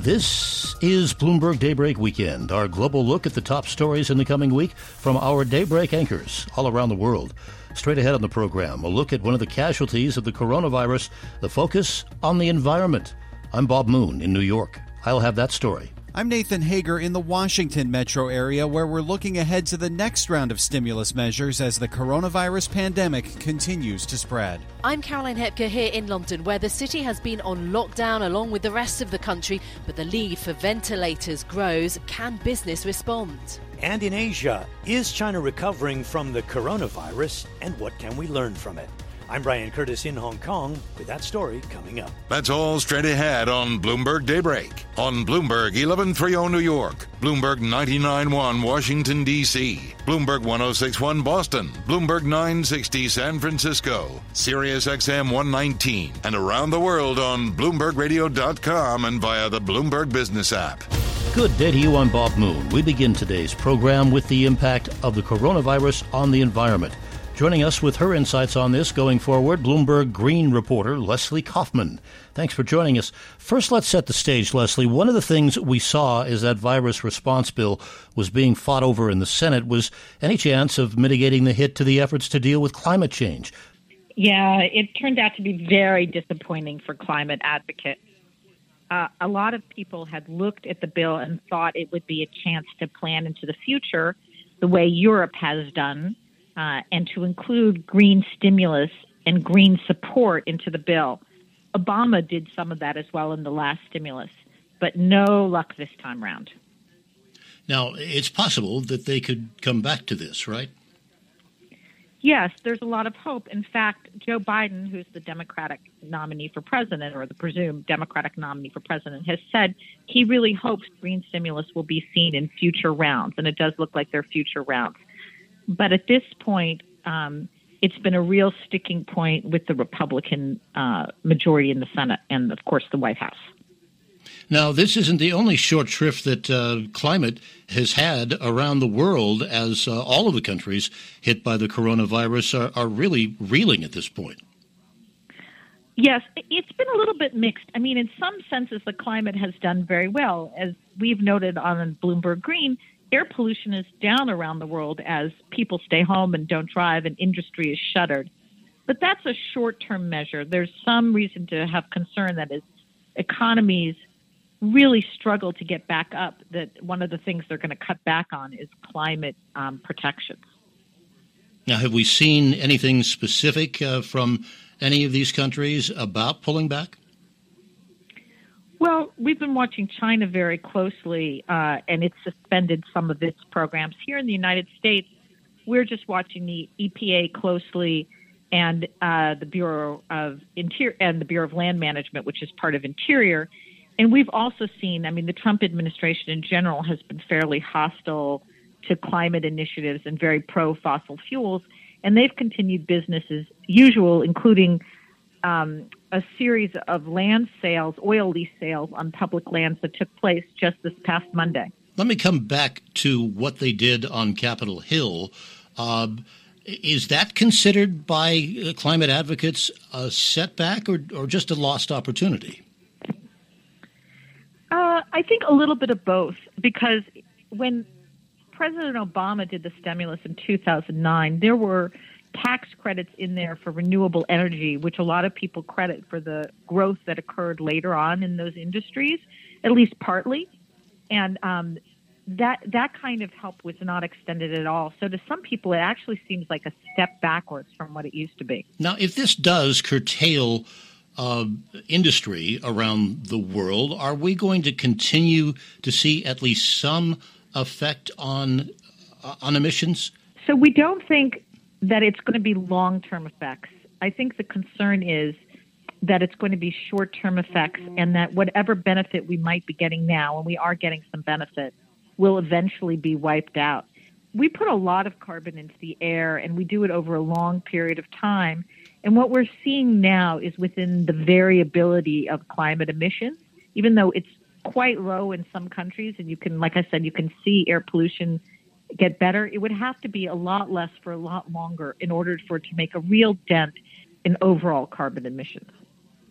This is Bloomberg Daybreak Weekend, our global look at the top stories in the coming week from our Daybreak anchors all around the world. Straight ahead on the program, a look at one of the casualties of the coronavirus, the focus on the environment. I'm Bob Moon in New York. I'll have that story. I'm Nathan Hager in the Washington metro area, where we're looking ahead to the next round of stimulus measures as the coronavirus pandemic continues to spread. I'm Caroline Hepker here in London, where the city has been on lockdown along with the rest of the country, but the need for ventilators grows. Can business respond? And in Asia, is China recovering from the coronavirus, and what can we learn from it? I'm Brian Curtis in Hong Kong with that story coming up. That's all straight ahead on Bloomberg Daybreak. On Bloomberg 1130 New York, Bloomberg 99.1 Washington, D.C., Bloomberg 106.1 Boston, Bloomberg 960 San Francisco, Sirius XM 119, and around the world on BloombergRadio.com and via the Bloomberg Business app. Good day to you. I'm Bob Moon. We begin today's program with the impact of the coronavirus on the environment. Joining us with her insights on this going forward, Bloomberg Green reporter Leslie Kaufman. Thanks for joining us. First, let's set the stage, Leslie. One of the things we saw as that virus response bill was being fought over in the Senate was any chance of mitigating the hit to the efforts to deal with climate change. Yeah, it turned out to be very disappointing for climate advocates. A lot of people had looked at the bill and thought it would be a chance to plan into the future the way Europe has done. And to include green stimulus and green support into the bill. Obama did some of that as well in the last stimulus, but no luck this time around. Now, it's possible that they could come back to this, right? Yes, there's a lot of hope. In fact, Joe Biden, who's the Democratic nominee for president, or the presumed Democratic nominee for president, has said he really hopes green stimulus will be seen in future rounds, and it does look like they're future rounds. But at this point, it's been a real sticking point with the Republican majority in the Senate and, of course, the White House. Now, this isn't the only short shrift that climate has had around the world, as all of the countries hit by the coronavirus are really reeling at this point. Yes, it's been a little bit mixed. I mean, in some senses, the climate has done very well. As we've noted on Bloomberg Green, air pollution is down around the world as people stay home and don't drive and industry is shuttered. But that's a short-term measure. There's some reason to have concern that as economies really struggle to get back up, that one of the things they're going to cut back on is climate protections. Now, have we seen anything specific from any of these countries about pulling back? Well, we've been watching China very closely, and it's suspended some of its programs. Here in the United States, we're just watching the EPA closely and the Bureau of Interior and the Bureau of Land Management, which is part of Interior. And we've also seen, I mean, the Trump administration in general has been fairly hostile to climate initiatives and very pro-fossil fuels, and they've continued business as usual, including a series of land sales, oil lease sales on public lands that took place just this past Monday. Let me come back to what they did on Capitol Hill. Is that considered by climate advocates a setback or just a lost opportunity? I think a little bit of both, because when President Obama did the stimulus in 2009, there were tax credits in there for renewable energy, which a lot of people credit for the growth that occurred later on in those industries, at least partly. And that kind of help was not extended at all. So to some people, it actually seems like a step backwards from what it used to be. Now, if this does curtail industry around the world, are we going to continue to see at least some effect on emissions? So we don't think that it's going to be long-term effects. I think the concern is that it's going to be short-term effects, and that whatever benefit we might be getting now, and we are getting some benefit, will eventually be wiped out. We put a lot of carbon into the air, and we do it over a long period of time. And what we're seeing now is within the variability of climate emissions, even though it's quite low in some countries, and you can, like I said, you can see air pollution get better, it would have to be a lot less for a lot longer in order for it to make a real dent in overall carbon emissions.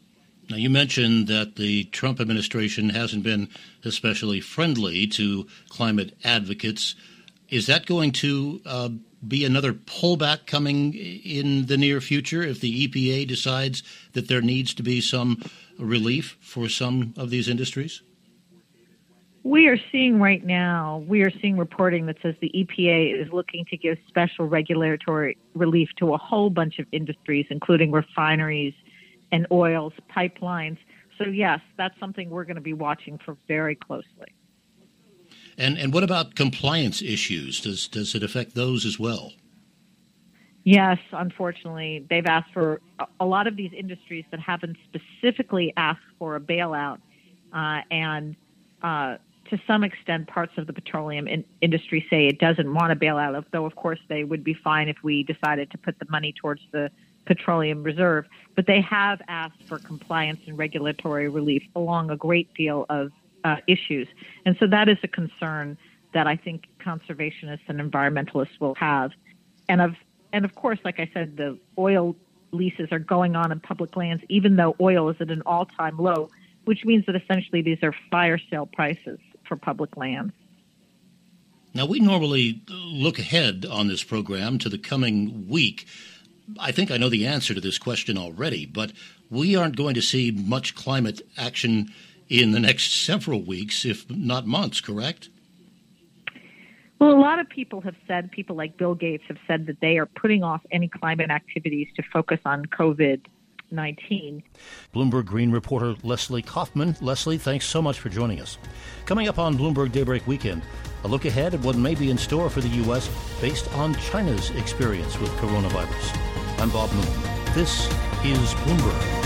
Now, you mentioned that the Trump administration hasn't been especially friendly to climate advocates. Is that going to be another pullback coming in the near future if the EPA decides that there needs to be some relief for some of these industries? We are seeing reporting that says the EPA is looking to give special regulatory relief to a whole bunch of industries, including refineries and oils, pipelines. So, yes, that's something we're going to be watching for very closely. And what about compliance issues? Does it affect those as well? Yes, unfortunately, they've asked for a lot of these industries that haven't specifically asked for a bailout, and to some extent, parts of the petroleum industry say it doesn't want a bailout, though, of course, they would be fine if we decided to put the money towards the petroleum reserve. But they have asked for compliance and regulatory relief along a great deal of issues. And so that is a concern that I think conservationists and environmentalists will have. And of course, like I said, the oil leases are going on in public lands, even though oil is at an all-time low, which means that essentially these are fire sale prices for public lands. Now, we normally look ahead on this program to the coming week. I think I know the answer to this question already, but we aren't going to see much climate action in the next several weeks, if not months, correct? Well, a lot of people like Bill Gates have said that they are putting off any climate activities to focus on COVID-19. Bloomberg Green reporter Leslie Kaufman. Leslie, thanks so much for joining us. Coming up on Bloomberg Daybreak Weekend, a look ahead at what may be in store for the U.S. based on China's experience with coronavirus. I'm Bob Moon. This is Bloomberg.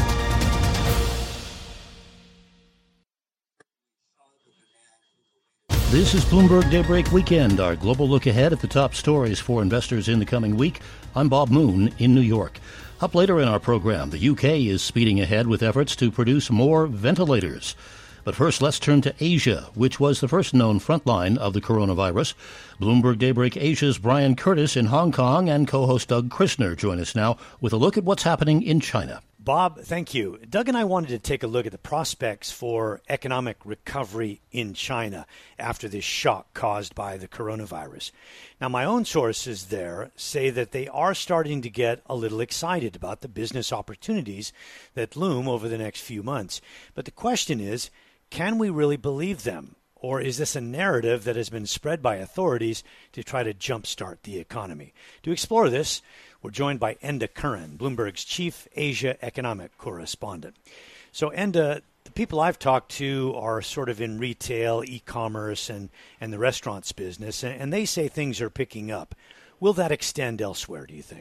This is Bloomberg Daybreak Weekend, our global look ahead at the top stories for investors in the coming week. I'm Bob Moon in New York. Up later in our program, the UK is speeding ahead with efforts to produce more ventilators. But first, let's turn to Asia, which was the first known frontline of the coronavirus. Bloomberg Daybreak Asia's Brian Curtis in Hong Kong and co-host Doug Christner join us now with a look at what's happening in China. Bob, thank you. Doug and I wanted to take a look at the prospects for economic recovery in China after this shock caused by the coronavirus. Now, my own sources there say that they are starting to get a little excited about the business opportunities that loom over the next few months. But the question is, can we really believe them? Or is this a narrative that has been spread by authorities to try to jumpstart the economy? To explore this, we're joined by Enda Curran, Bloomberg's chief Asia economic correspondent. So, Enda, the people I've talked to are sort of in retail, e-commerce, and the restaurants business, and they say things are picking up. Will that extend elsewhere, do you think?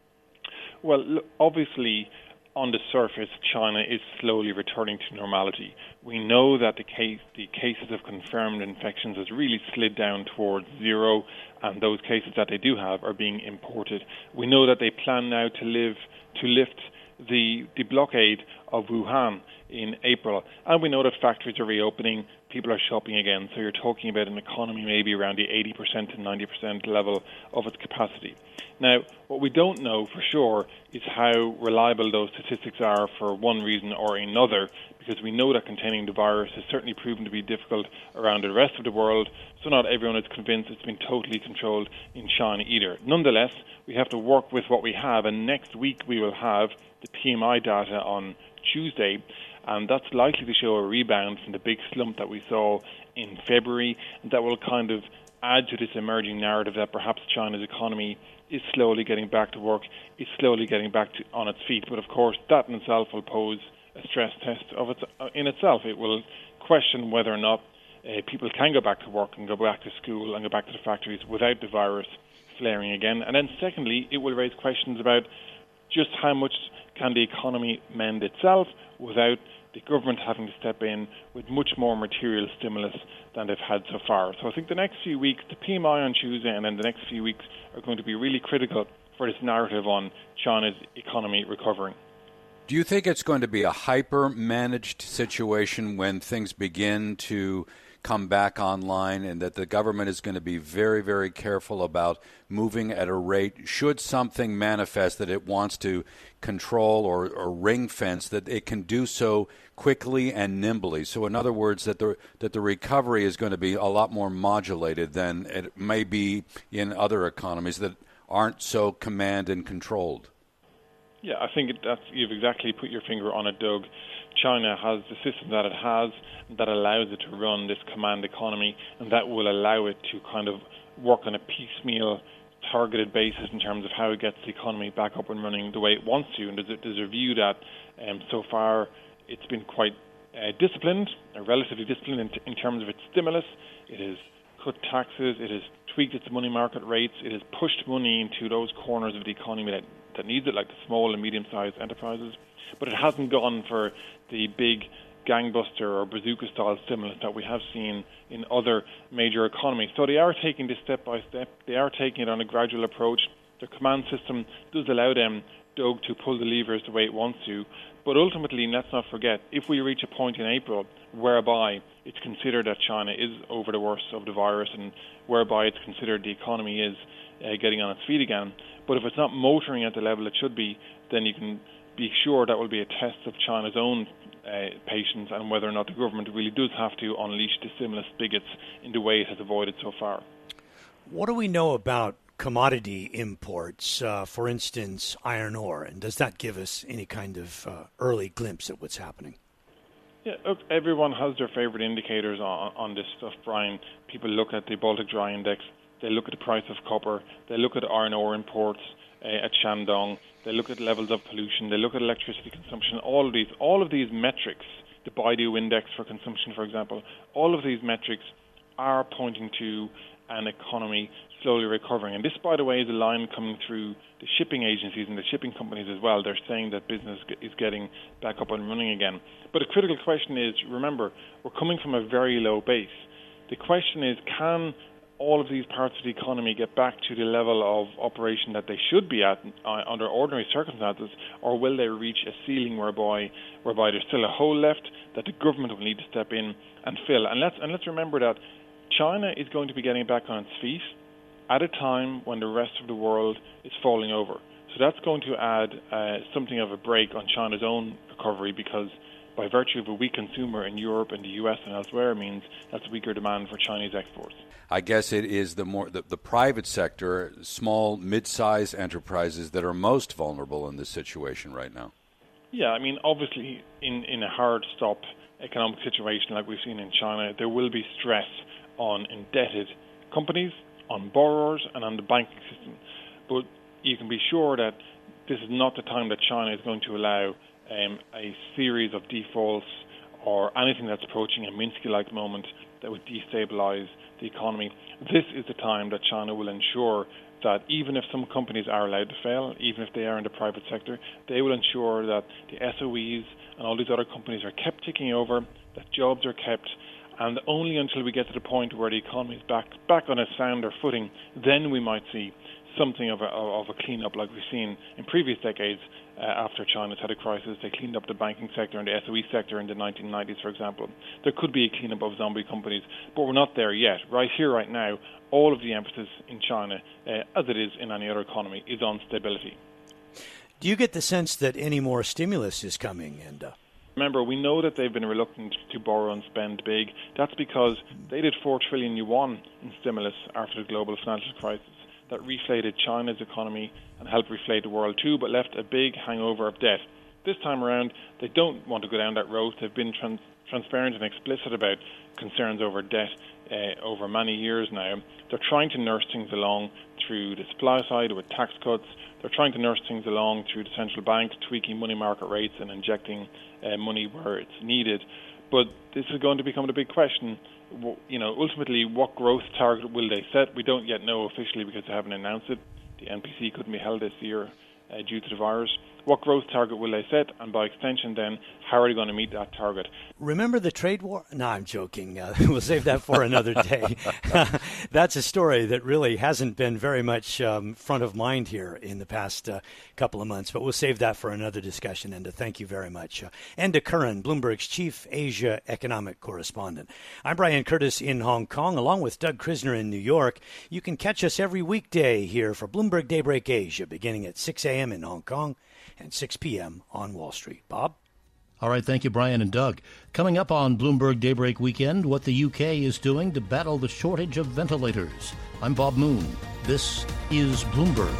Well, obviously, on the surface, China is slowly returning to normality. We know that the cases of confirmed infections has really slid down towards zero, and those cases that they do have are being imported. We know that they plan now to lift the blockade of Wuhan in April, and we know that factories are reopening, people are shopping again, so you're talking about an economy maybe around the 80% to 90% level of its capacity. Now, what we don't know for sure is how reliable those statistics are for one reason or another, because we know that containing the virus has certainly proven to be difficult around the rest of the world, so not everyone is convinced it's been totally controlled in China either. Nonetheless, we have to work with what we have, and next week we will have the PMI data on Tuesday, and that's likely to show a rebound from the big slump that we saw in February, and that will kind of add to this emerging narrative that perhaps China's economy is slowly getting back to work, is slowly getting back on its feet. But of course, that in itself will pose a stress test in itself. It will question whether or not people can go back to work and go back to school and go back to the factories without the virus flaring again. And then secondly, it will raise questions about just how much can the economy mend itself without the government having to step in with much more material stimulus than they've had so far. So I think the next few weeks, the PMI on Tuesday and then the next few weeks are going to be really critical for this narrative on China's economy recovering. Do you think it's going to be a hyper-managed situation when things begin to come back online, and that the government is going to be very, very careful about moving at a rate, should something manifest that it wants to control or ring fence, that it can do so quickly and nimbly. So in other words, that the recovery is going to be a lot more modulated than it may be in other economies that aren't so command and controlled. Yeah, I think you've exactly put your finger on it, Doug. China has the system that it has that allows it to run this command economy, and that will allow it to kind of work on a piecemeal, targeted basis in terms of how it gets the economy back up and running the way it wants to. And there's a view that so far it's been quite disciplined, relatively disciplined in terms of its stimulus. It has cut taxes, it has tweaked its money market rates, it has pushed money into those corners of the economy that needs it, like the small and medium-sized enterprises. But it hasn't gone for the big gangbuster or bazooka-style stimulus that we have seen in other major economies. So they are taking this step by step. They are taking it on a gradual approach. Their command system does allow them, Doug, to pull the levers the way it wants to. But ultimately, let's not forget, if we reach a point in April whereby it's considered that China is over the worst of the virus and whereby it's considered the economy is getting on its feet again, but if it's not motoring at the level it should be, then you can be sure that will be a test of China's own patience and whether or not the government really does have to unleash the stimulus spigots in the way it has avoided so far. What do we know about commodity imports, for instance, iron ore, and does that give us any kind of early glimpse at what's happening? Yeah, look, everyone has their favorite indicators on this stuff, Brian. People look at the Baltic Dry Index, they look at the price of copper, they look at iron ore imports at Shandong, they look at levels of pollution, they look at electricity consumption, all of these metrics, the Baidu Index for consumption, for example, all of these metrics are pointing to an economy slowly recovering. And this, by the way, is a line coming through the shipping agencies and the shipping companies as well. They're saying that business is getting back up and running again. But a critical question is, remember, we're coming from a very low base. The question is, can all of these parts of the economy get back to the level of operation that they should be at under ordinary circumstances, or will they reach a ceiling whereby there's still a hole left that the government will need to step in and fill? And let's remember that China is going to be getting back on its feet at a time when the rest of the world is falling over. So that's going to add something of a brake on China's own recovery, because by virtue of a weak consumer in Europe and the US and elsewhere means that's weaker demand for Chinese exports. I guess it is the private sector, small, mid-sized enterprises that are most vulnerable in this situation right now. Yeah, I mean, obviously, in a hard-stop economic situation like we've seen in China, there will be stress on indebted companies, on borrowers, and on the banking system. But you can be sure that this is not the time that China is going to allow a series of defaults or anything that's approaching a Minsky-like moment that would destabilize the economy. This is the time that China will ensure that even if some companies are allowed to fail, even if they are in the private sector, they will ensure that the SOEs and all these other companies are kept ticking over, that jobs are kept, and only until we get to the point where the economy is back on a sounder footing, then we might see something of a clean-up like we've seen in previous decades. After China's had a crisis, they cleaned up the banking sector and the SOE sector in the 1990s, for example. There could be a clean-up of zombie companies, but we're not there yet. Right here, right now, all of the emphasis in China, as it is in any other economy, is on stability. Do you get the sense that any more stimulus is coming? And remember, we know that they've been reluctant to borrow and spend big. That's because they did 4 trillion yuan in stimulus after the global financial crisis. That reflated China's economy and helped reflate the world too, but left a big hangover of debt. This time around, they don't want to go down that road. They've been transparent and explicit about concerns over debt over many years now. They're trying to nurse things along through the supply side with tax cuts. They're trying to nurse things along through the central bank, tweaking money market rates and injecting money where it's needed. But this is going to become the big question. Ultimately, what growth target will they set? We don't yet know officially because they haven't announced it. The NPC couldn't be held this year due to the virus. what growth target will they set, and by extension then, how are they going to meet that target? Remember the trade war? No, I'm joking. We'll save that for another day. That's a story that really hasn't been very much front of mind here in the past couple of months, but we'll save that for another discussion. And thank you very much. Enda Curran, Bloomberg's Chief Asia Economic Correspondent. I'm Brian Curtis in Hong Kong, along with Doug Krisner in New York. You can catch us every weekday here for Bloomberg Daybreak Asia, beginning at 6 a.m. in Hong Kong and 6 p.m. on Wall Street. Bob? All right, thank you, Brian and Doug. Coming up on Bloomberg Daybreak Weekend, what the UK is doing to battle the shortage of ventilators. I'm Bob Moon. This is Bloomberg.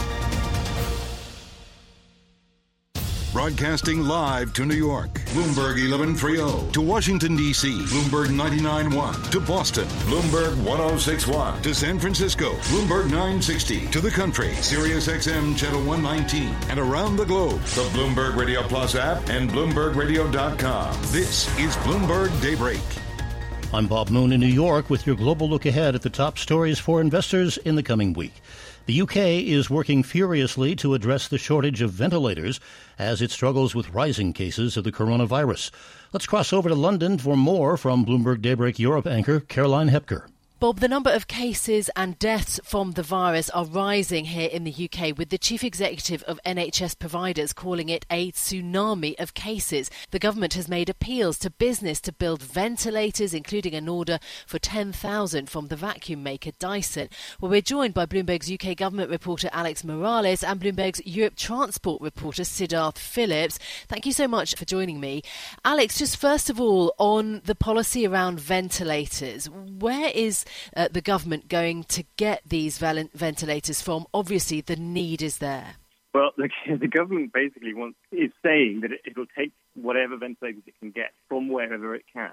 Broadcasting live to New York, Bloomberg 1130. To Washington, D.C., Bloomberg 99.1. To Boston, Bloomberg 106.1. To San Francisco, Bloomberg 960. To the country, Sirius XM Channel 119. And around the globe, the Bloomberg Radio Plus app and BloombergRadio.com. This is Bloomberg Daybreak. I'm Bob Moon in New York with your global look ahead at the top stories for investors in the coming week. The UK is working furiously to address the shortage of ventilators as it struggles with rising cases of the coronavirus. Let's cross over to London for more from Bloomberg Daybreak Europe anchor Caroline Hepker. Bob, the number of cases and deaths from the virus are rising here in the UK, with the chief executive of NHS providers calling it a tsunami of cases. The government has made appeals to business to build ventilators, including an order for 10,000 from the vacuum maker Dyson. Well, we're joined by Bloomberg's UK government reporter Alex Morales and Bloomberg's Europe transport reporter Siddharth Phillips. Thank you so much for joining me. Alex, just first of all, on the policy around ventilators, where is the government going to get these ventilators from? Obviously, the need is there. Well, the government basically is saying that it will take whatever ventilators it can get from wherever it can.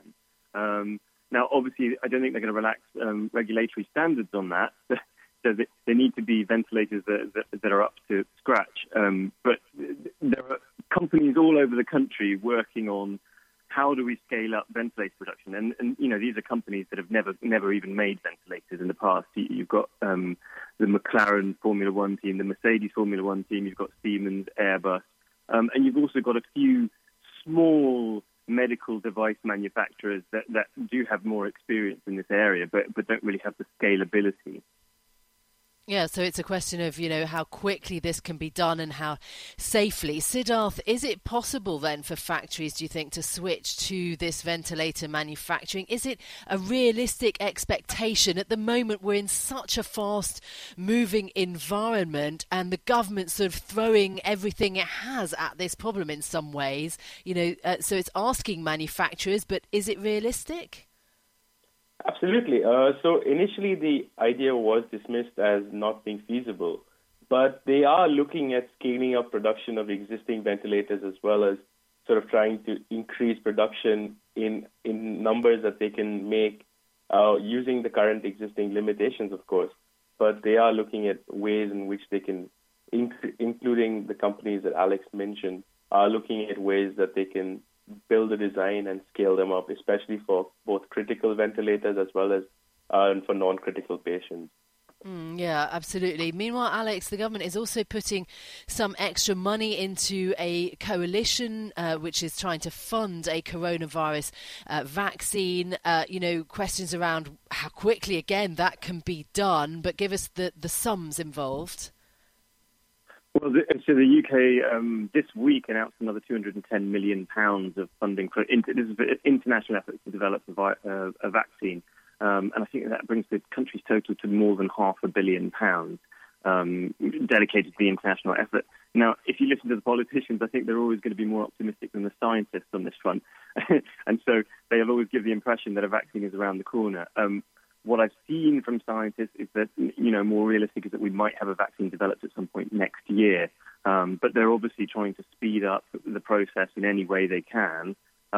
Now, obviously, I don't think they're going to relax regulatory standards on that. So there need to be ventilators that are up to scratch. But there are companies all over the country working on how do we scale up ventilator production? And you know, these are companies that have never even made ventilators in the past. You've got the McLaren Formula One team, the Mercedes Formula One team, you've got Siemens, Airbus, and you've also got a few small medical device manufacturers that do have more experience in this area, but don't really have the scalability. Yeah, so it's a question of, you know, how quickly this can be done and how safely. Siddharth, is it possible then for factories, do you think, to switch to this ventilator manufacturing? Is it a realistic expectation? At the moment, we're in such a fast-moving environment and the government's sort of throwing everything it has at this problem in some ways. You know, so it's asking manufacturers, but is it realistic? Absolutely. So initially the idea was dismissed as not being feasible, but they are looking at scaling up production of existing ventilators as well as sort of trying to increase production in numbers that they can make using the current existing limitations, of course. But they are looking at ways in which they can, including the companies that Alex mentioned, are looking at ways that they can build a design and scale them up, especially for both critical ventilators as well as for non-critical patients. Yeah, absolutely. Meanwhile, Alex, the government is also putting some extra money into a coalition which is trying to fund a coronavirus vaccine. You know, questions around how quickly, again, that can be done, but give us the sums involved. Well, so the UK this week announced another £210 million of funding for international efforts to develop a vaccine. And I think that brings the country's total to more than £500 million dedicated to the international effort. Now, if you listen to the politicians, I think they're always going to be more optimistic than the scientists on this front. And so they'll always give the impression that a vaccine is around the corner. What I've seen from scientists is that, you know, more realistic is that we might have a vaccine developed at some point next year. But they're obviously trying to speed up the process in any way they can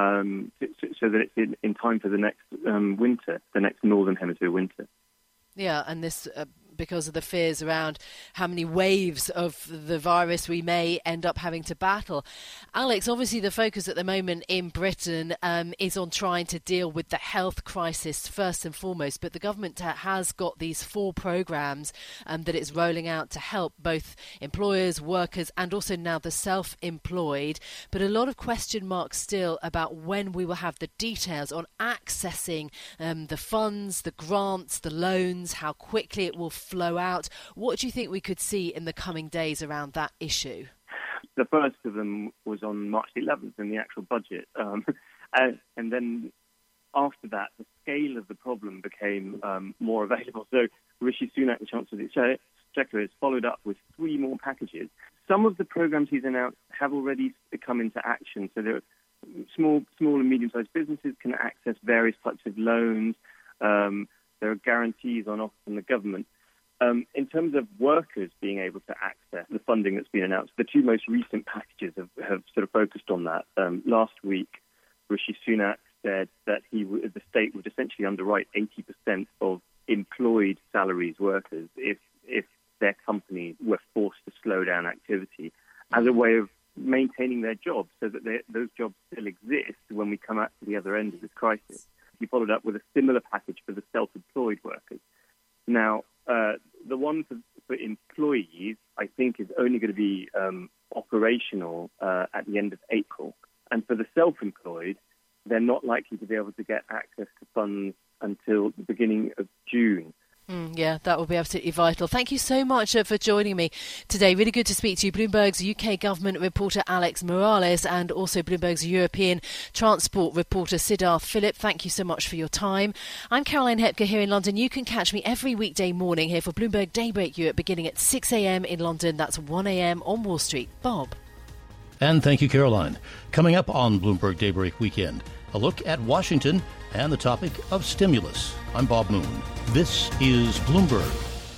so that it's in time for the next winter, the next Northern Hemisphere winter. Yeah, and this because of the fears around how many waves of the virus we may end up having to battle. Alex, obviously the focus at the moment in Britain is on trying to deal with the health crisis first and foremost, but the government has got these 4 programs that it's rolling out to help both employers, workers, and also now the self-employed. But a lot of question marks still about when we will have the details on accessing the funds, the grants, the loans, how quickly it will flow out. What do you think we could see in the coming days around that issue? The first of them was on March 11th in the actual budget. And then after that, the scale of the problem became more available. So Rishi Sunak, the Chancellor of the Exchequer, has followed up with 3 more packages. Some of the programs he's announced have already come into action. So there are small and medium-sized businesses can access various types of loans. There are guarantees on offer from the government. In terms of workers being able to access the funding that's been announced, the 2 most recent packages have sort of focused on that. Last week, Rishi Sunak said that the state would essentially underwrite 80% of employed salaries workers if their company were forced to slow down activity as a way of maintaining their jobs so that those jobs still exist when we come out to the other end of this crisis. He followed up with a similar package for the self-employed workers. Now, the one for employees, I think, is only going to be operational at the end of April. And for the self-employed, they're not likely to be able to get access to funds until the beginning of June. Yeah, that will be absolutely vital. Thank you so much for joining me today. Really good to speak to you. Bloomberg's UK government reporter Alex Morales and also Bloomberg's European transport reporter Siddharth Phillip. Thank you so much for your time. I'm Caroline Hepker here in London. You can catch me every weekday morning here for Bloomberg Daybreak Europe beginning at 6 a.m. in London. That's 1 a.m. on Wall Street. Bob. And thank you, Caroline. Coming up on Bloomberg Daybreak Weekend, a look at Washington and the topic of stimulus. I'm Bob Moon. This is Bloomberg.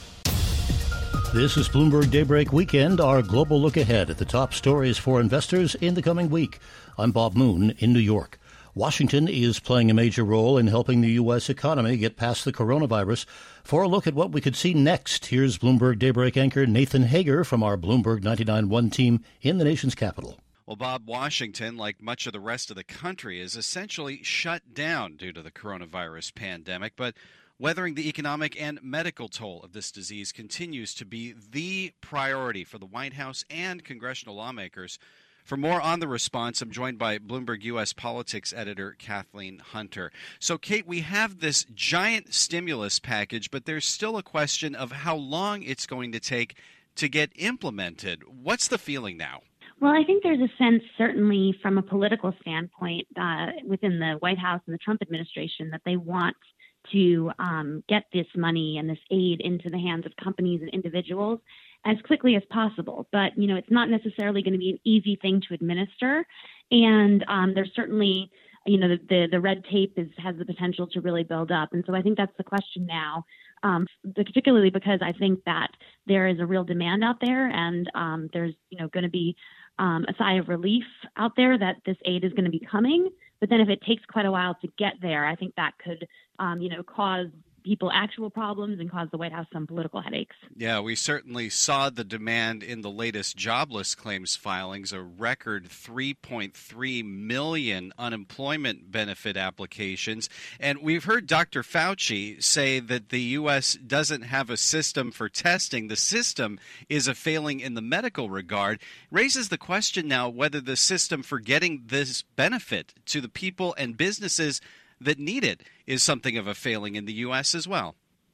This is Bloomberg Daybreak Weekend, our global look ahead at the top stories for investors in the coming week. I'm Bob Moon in New York. Washington is playing a major role in helping the U.S. economy get past the coronavirus. For a look at what we could see next, here's Bloomberg Daybreak anchor Nathan Hager from our Bloomberg 99.1 team in the nation's capital. Well, Bob, Washington, like much of the rest of the country, is essentially shut down due to the coronavirus pandemic. But weathering the economic and medical toll of this disease continues to be the priority for the White House and congressional lawmakers. For more on the response, I'm joined by Bloomberg U.S. politics editor Kathleen Hunter. So, Kate, we have this giant stimulus package, but there's still a question of how long it's going to take to get implemented. What's the feeling now? Well, I think there's a sense, certainly from a political standpoint, within the White House and the Trump administration, that they want to get this money and this aid into the hands of companies and individuals as quickly as possible. But, it's not necessarily going to be an easy thing to administer. And there's certainly, the red tape has the potential to really build up. And so I think that's the question now, particularly because I think that there is a real demand out there and there's, going to be a sigh of relief out there that this aid is going to be coming. But then if it takes quite a while to get there, I think that could, cause people actual problems and cause the White House some political headaches. Yeah, we certainly saw the demand in the latest jobless claims filings, a record 3.3 million unemployment benefit applications. And we've heard Dr. Fauci say that the U.S. doesn't have a system for testing. The system is a failing in the medical regard. Raises the question now whether the system for getting this benefit to the people and businesses that need it is something of a failing in the U.S. as well.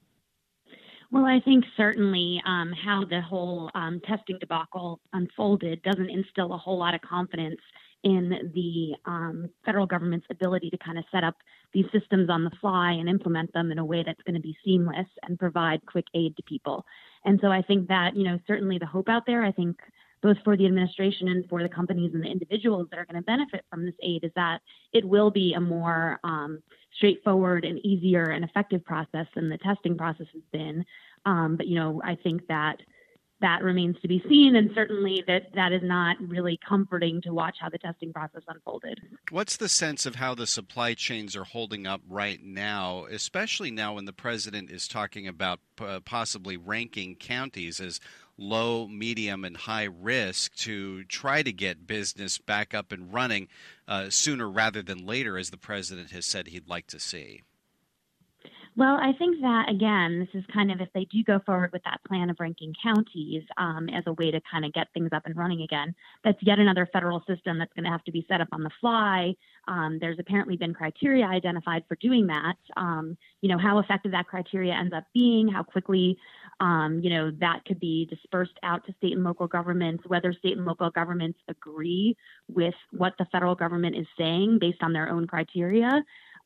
Well, I think certainly how the whole testing debacle unfolded doesn't instill a whole lot of confidence in the federal government's ability to kind of set up these systems on the fly and implement them in a way that's going to be seamless and provide quick aid to people. And so I think that, certainly the hope out there, I think, both for the administration and for the companies and the individuals that are going to benefit from this aid, is that it will be a more straightforward and easier and effective process than the testing process has been. But, I think that that remains to be seen, and certainly that is not really comforting to watch how the testing process unfolded. What's the sense of how the supply chains are holding up right now, especially now when the president is talking about possibly ranking counties as low, medium, and high risk to try to get business back up and running sooner rather than later, as the president has said he'd like to see? Well, I think that, again, this is kind of, if they do go forward with that plan of ranking counties as a way to kind of get things up and running again, that's yet another federal system that's going to have to be set up on the fly. There's apparently been criteria identified for doing that. How effective that criteria ends up being, how quickly, that could be dispersed out to state and local governments, whether state and local governments agree with what the federal government is saying based on their own criteria.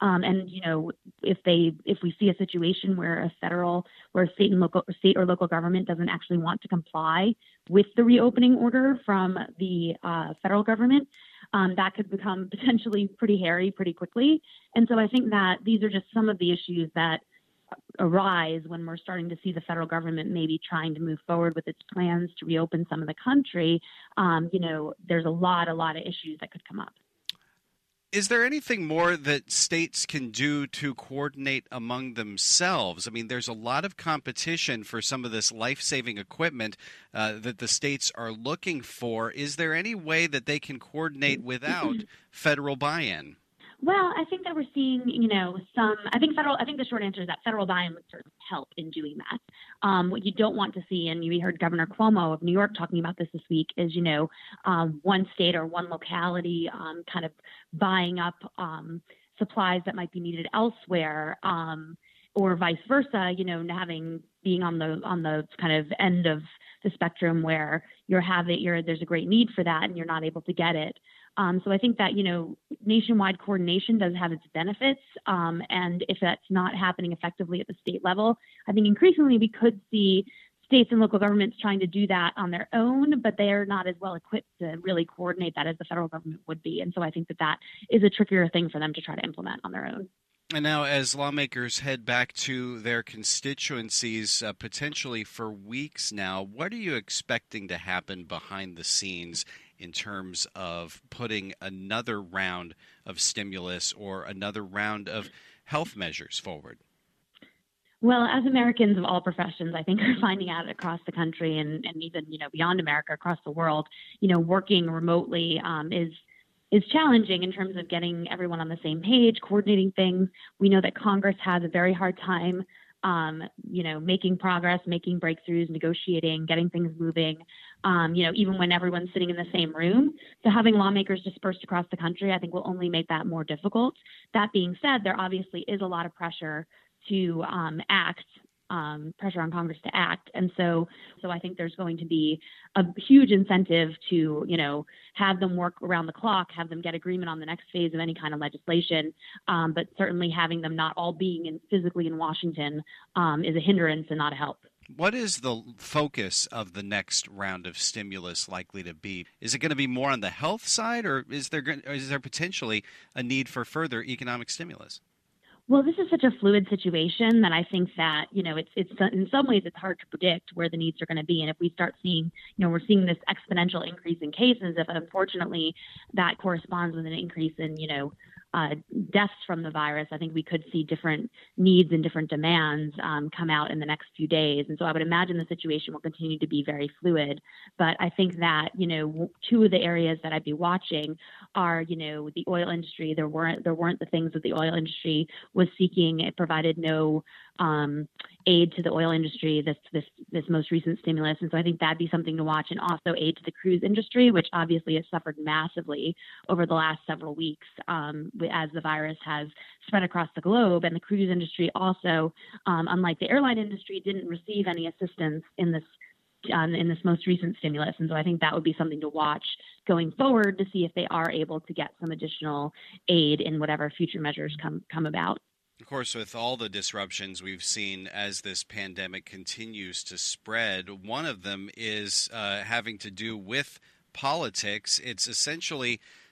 If we see a situation where a state or local government doesn't actually want to comply with the reopening order from the federal government, that could become potentially pretty hairy pretty quickly. And so I think that these are just some of the issues that arise when we're starting to see the federal government maybe trying to move forward with its plans to reopen some of the country. There's a lot of issues that could come up. Is there anything more that states can do to coordinate among themselves? I mean, there's a lot of competition for some of this life-saving equipment that the states are looking for. Is there any way that they can coordinate without federal buy-in? Well, I think that we're seeing, I think the short answer is that federal buy-in would certainly help in doing that. What you don't want to see, and we heard Governor Cuomo of New York talking about this week, is, one state or one locality kind of buying up supplies that might be needed elsewhere, or vice versa, being on the kind of end of the spectrum where there's a great need for that and you're not able to get it. So I think that, nationwide coordination does have its benefits. And if that's not happening effectively at the state level, I think increasingly we could see states and local governments trying to do that on their own, but they are not as well equipped to really coordinate that as the federal government would be. And so I think that is a trickier thing for them to try to implement on their own. And now, as lawmakers head back to their constituencies, potentially for weeks now, what are you expecting to happen behind the scenes in terms of putting another round of stimulus or another round of health measures forward? Well, as Americans of all professions, I think, are finding out across the country and even, beyond America, across the world, working remotely is challenging in terms of getting everyone on the same page, coordinating things. We know that Congress has a very hard time, making progress, making breakthroughs, negotiating, getting things moving, even when everyone's sitting in the same room. So having lawmakers dispersed across the country, I think, will only make that more difficult. That being said, there obviously is a lot of pressure to act, pressure on Congress to act. And so I think there's going to be a huge incentive to, have them work around the clock, have them get agreement on the next phase of any kind of legislation. But certainly having them not all being physically in Washington is a hindrance and not a help. What is the focus of the next round of stimulus likely to be? Is it going to be more on the health side, or is there potentially a need for further economic stimulus? Well, this is such a fluid situation that I think that, it's in some ways it's hard to predict where the needs are going to be. And if we start seeing, we're seeing this exponential increase in cases, if unfortunately that corresponds with an increase in, deaths from the virus, I think we could see different needs and different demands come out in the next few days. And so I would imagine the situation will continue to be very fluid. But I think that, two of the areas that I'd be watching are, the oil industry. There weren't the things that the oil industry was seeking. It provided no aid to the oil industry, this most recent stimulus. And so I think that'd be something to watch, and also aid to the cruise industry, which obviously has suffered massively over the last several weeks as the virus has spread across the globe. And the cruise industry also, unlike the airline industry, didn't receive any assistance in this most recent stimulus. And so I think that would be something to watch going forward to see if they are able to get some additional aid in whatever future measures come about. Of course, with all the disruptions we've seen as this pandemic continues to spread, one of them is having to do with politics. It's essentially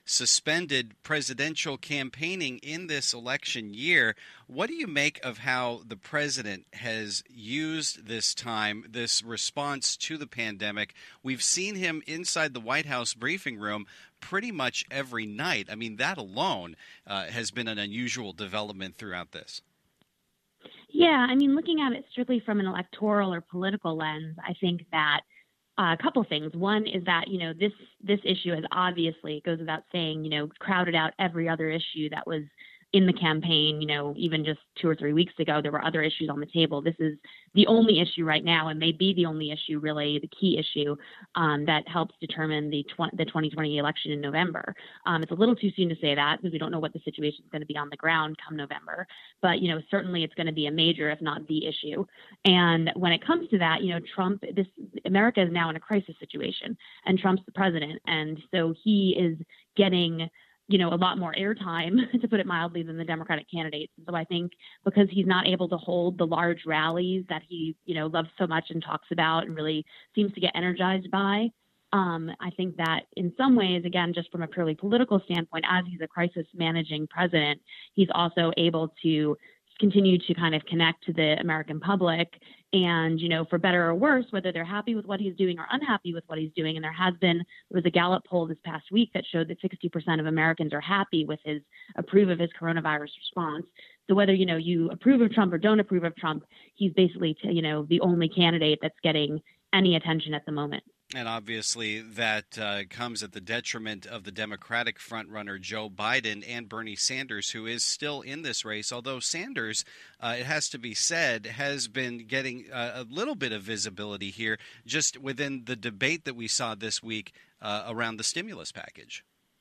suspended presidential campaigning in this election year. What do you make of how the president has used this time, this response to the pandemic? We've seen him inside the White House briefing room pretty much every night. I mean, that alone has been an unusual development throughout this. Yeah, I mean, looking at it strictly from an electoral or political lens, I think that a couple things. One is that, this issue has obviously, it goes without saying, crowded out every other issue that was in the campaign. Even just 2 or 3 weeks ago, there were other issues on the table. This is the only issue right now, and may be the only issue, really, the key issue that helps determine the 2020 election in November. It's a little too soon to say that because we don't know what the situation is going to be on the ground come November. But, certainly it's going to be a major, if not the issue. And when it comes to that, America is now in a crisis situation, and Trump's the president. And so he is getting a lot more airtime, to put it mildly, than the Democratic candidates. So I think because he's not able to hold the large rallies that he, loves so much and talks about and really seems to get energized by, I think that in some ways, again, just from a purely political standpoint, as he's a crisis managing president, he's also able to continue to kind of connect to the American public and, for better or worse, whether they're happy with what he's doing or unhappy with what he's doing. And there was a Gallup poll this past week that showed that 60% of Americans are happy with approve of his coronavirus response. So whether, you approve of Trump or don't approve of Trump, he's basically, the only candidate that's getting any attention at the moment. And obviously that comes at the detriment of the Democratic frontrunner Joe Biden and Bernie Sanders, who is still in this race, although Sanders, it has to be said, has been getting a little bit of visibility here just within the debate that we saw this week around the stimulus package.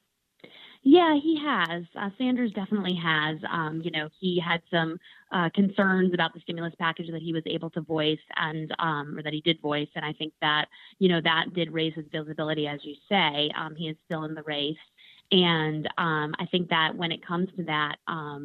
Yeah, he has. Sanders definitely has. He had some concerns about the stimulus package that he was able to voice and or that he did voice. And I think that, that did raise his visibility, as you say. He is still in the race. And I think that when it comes to that,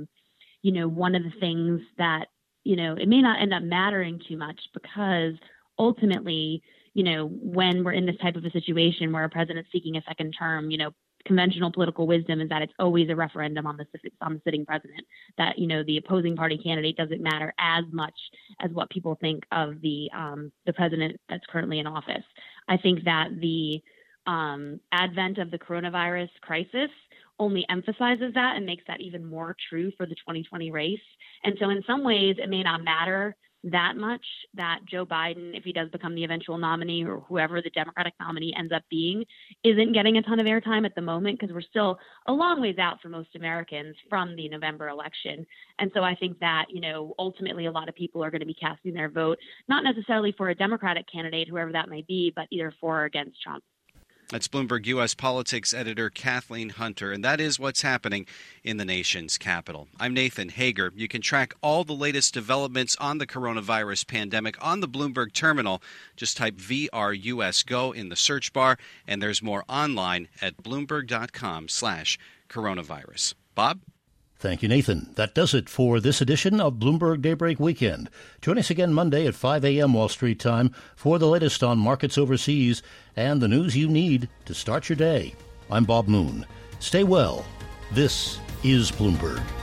one of the things that, it may not end up mattering too much because ultimately, when we're in this type of a situation where a president's seeking a second term, conventional political wisdom is that it's always a referendum on the sitting president, that, the opposing party candidate doesn't matter as much as what people think of the president that's currently in office. I think that the advent of the coronavirus crisis only emphasizes that and makes that even more true for the 2020 race. And so in some ways, it may not matter that much that Joe Biden, if he does become the eventual nominee or whoever the Democratic nominee ends up being, isn't getting a ton of airtime at the moment because we're still a long ways out for most Americans from the November election. And so I think that, ultimately a lot of people are going to be casting their vote, not necessarily for a Democratic candidate, whoever that may be, but either for or against Trump. That's Bloomberg U.S. politics editor Kathleen Hunter, and that is what's happening in the nation's capital. I'm Nathan Hager. You can track all the latest developments on the coronavirus pandemic on the Bloomberg terminal. Just type VRUSGO in the search bar, and there's more online at Bloomberg.com/coronavirus. Bob? Thank you, Nathan. That does it for this edition of Bloomberg Daybreak Weekend. Join us again Monday at 5 a.m. Wall Street time for the latest on markets overseas and the news you need to start your day. I'm Bob Moon. Stay well. This is Bloomberg.